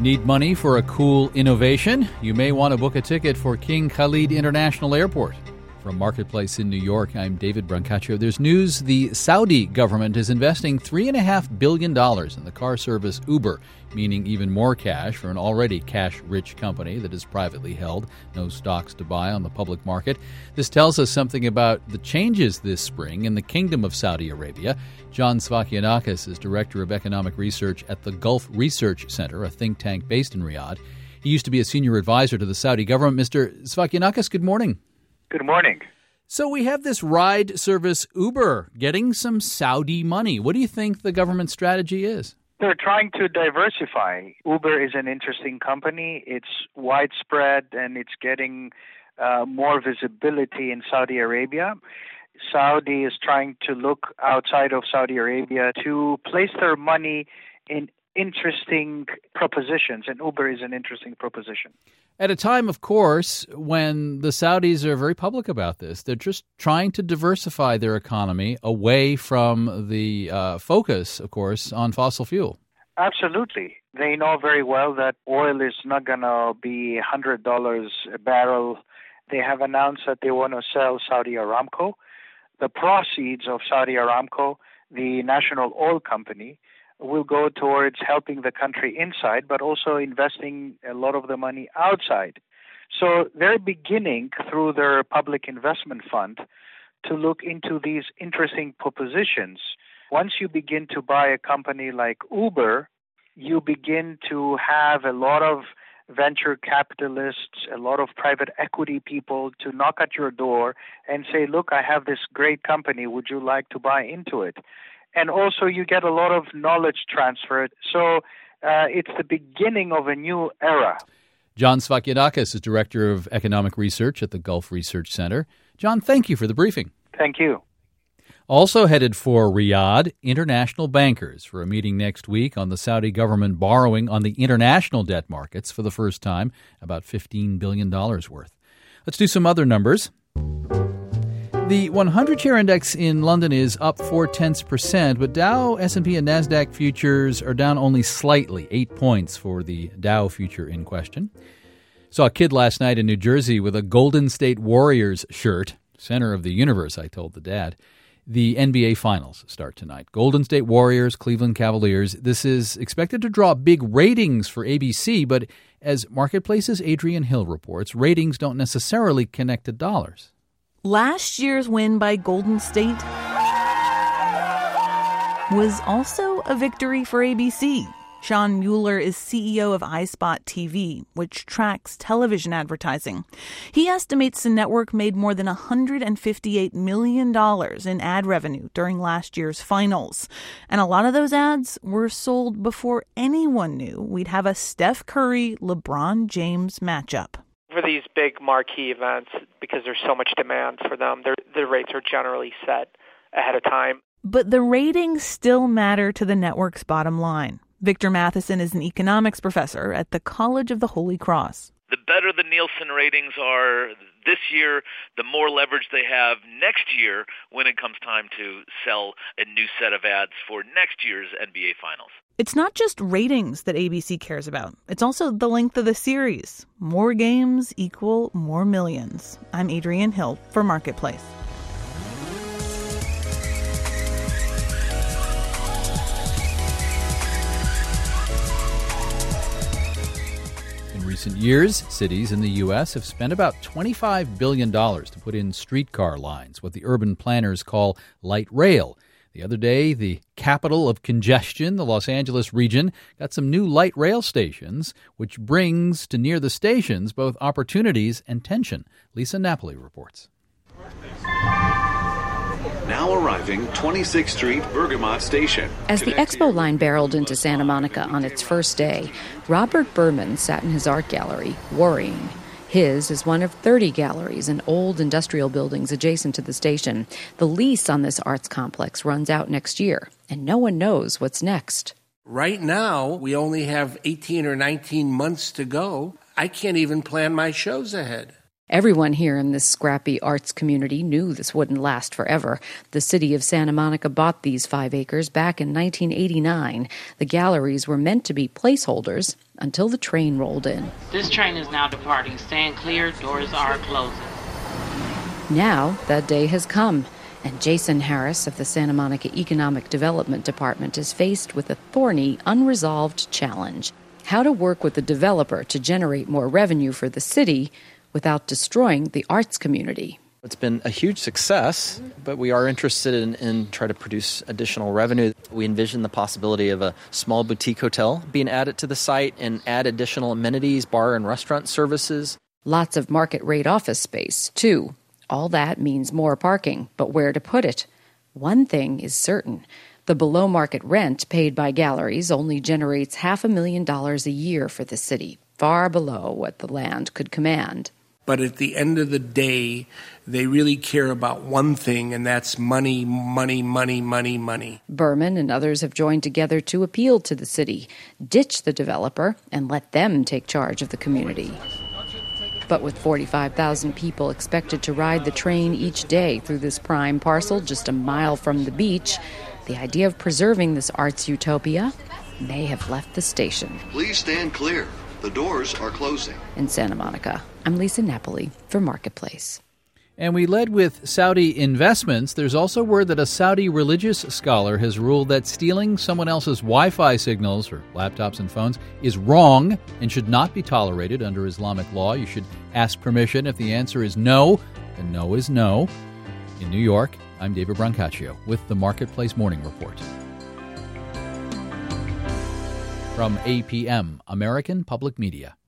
Need money for a cool innovation? You may want to book a ticket for King Khalid International Airport. From Marketplace in New York, I'm David Brancaccio. There's news the Saudi government is investing $3.5 billion in the car service Uber, meaning even more cash for an already cash-rich company that is privately held. No stocks to buy on the public market. This tells us something about the changes this spring in the Kingdom of Saudi Arabia. John Svakianakis is Director of Economic Research at the Gulf Research Center, a think tank based in Riyadh. He used to be a senior advisor to the Saudi government. Mr. Svakianakis, good morning. Good morning. So we have this ride service Uber getting some Saudi money. What do you think the government strategy is? They're trying to diversify. Uber is an interesting company. It's widespread and it's getting more visibility in Saudi Arabia. Saudi is trying to look outside of Saudi Arabia to place their money in interesting propositions, and Uber is an interesting proposition. At a time, of course, when the Saudis are very public about this, they're just trying to diversify their economy away from the focus, of course, on fossil fuel. Absolutely. They know very well that oil is not going to be $100 a barrel. They have announced that they want to sell Saudi Aramco. The proceeds of Saudi Aramco, the national oil company, will go towards helping the country inside, but also investing a lot of the money outside. So they're beginning, through their public investment fund, to look into these interesting propositions. Once you begin to buy a company like Uber, you begin to have a lot of venture capitalists, a lot of private equity people to knock at your door and say, look, I have this great company. Would you like to buy into it? And also you get a lot of knowledge transfer. So it's the beginning of a new era. John Svakianakis is Director of Economic Research at the Gulf Research Center. John, thank you for the briefing. Thank you. Also headed for Riyadh, international bankers for a meeting next week on the Saudi government borrowing on the international debt markets for the first time, about $15 billion worth. Let's do some other numbers. The 100-share index in London is up 0.4%, but Dow, S&P, and NASDAQ futures are down only slightly, 8 points for the Dow future in question. Saw a kid last night in New Jersey with a Golden State Warriors shirt, center of the universe, I told the dad. The NBA Finals start tonight. Golden State Warriors, Cleveland Cavaliers. This is expected to draw big ratings for ABC, but as Marketplace's Adrian Hill reports, ratings don't necessarily connect to dollars. Last year's win by Golden State was also a victory for ABC. Sean Mueller is CEO of iSpot TV, which tracks television advertising. He estimates the network made more than $158 million in ad revenue during last year's finals. And a lot of those ads were sold before anyone knew we'd have a Steph Curry-LeBron James matchup. For these big marquee events, because there's so much demand for them, the rates are generally set ahead of time. But the ratings still matter to the network's bottom line. Victor Matheson is an economics professor at the College of the Holy Cross. The better the Nielsen ratings are this year, the more leverage they have next year when it comes time to sell a new set of ads for next year's NBA Finals. It's not just ratings that ABC cares about. It's also the length of the series. More games equal more millions. I'm Adrian Hill for Marketplace. In recent years, cities in the U.S. have spent about $25 billion to put in streetcar lines, what the urban planners call light rail. The other day, the capital of congestion, the Los Angeles region, got some new light rail stations, which brings to near the stations both opportunities and tension. Lisa Napoli reports. Now arriving 26th Street, Bergamot Station. As the Expo line barreled into Santa Monica on its first day, Robert Berman sat in his art gallery, worrying. His is one of 30 galleries in old industrial buildings adjacent to the station. The lease on this arts complex runs out next year, and no one knows what's next. Right now, we only have 18 or 19 months to go. I can't even plan my shows ahead. Everyone here in this scrappy arts community knew this wouldn't last forever. The city of Santa Monica bought these 5 acres back in 1989. The galleries were meant to be placeholders until the train rolled in. This train is now departing. Stand clear. Doors are closing. Now that day has come, and Jason Harris of the Santa Monica Economic Development Department is faced with a thorny, unresolved challenge: how to work with the developer to generate more revenue for the city without destroying the arts community. It's been a huge success, but we are interested in trying to produce additional revenue. We envision the possibility of a small boutique hotel being added to the site and add additional amenities, bar and restaurant services. Lots of market-rate office space, too. All that means more parking, but where to put it? One thing is certain. The below-market rent paid by galleries only generates $500,000 a year for the city, far below what the land could command. But at the end of the day, they really care about one thing, and that's money, money, money, money, money. Berman and others have joined together to appeal to the city, ditch the developer, and let them take charge of the community. But with 45,000 people expected to ride the train each day through this prime parcel just a mile from the beach, the idea of preserving this arts utopia may have left the station. Please stand clear. The doors are closing. In Santa Monica, I'm Lisa Napoli for Marketplace. And we led with Saudi investments. There's also word that a Saudi religious scholar has ruled that stealing someone else's Wi-Fi signals or laptops and phones is wrong and should not be tolerated under Islamic law. You should ask permission. If the answer is no, then no is no. In New York, I'm David Brancaccio with the Marketplace Morning Report. From APM, American Public Media.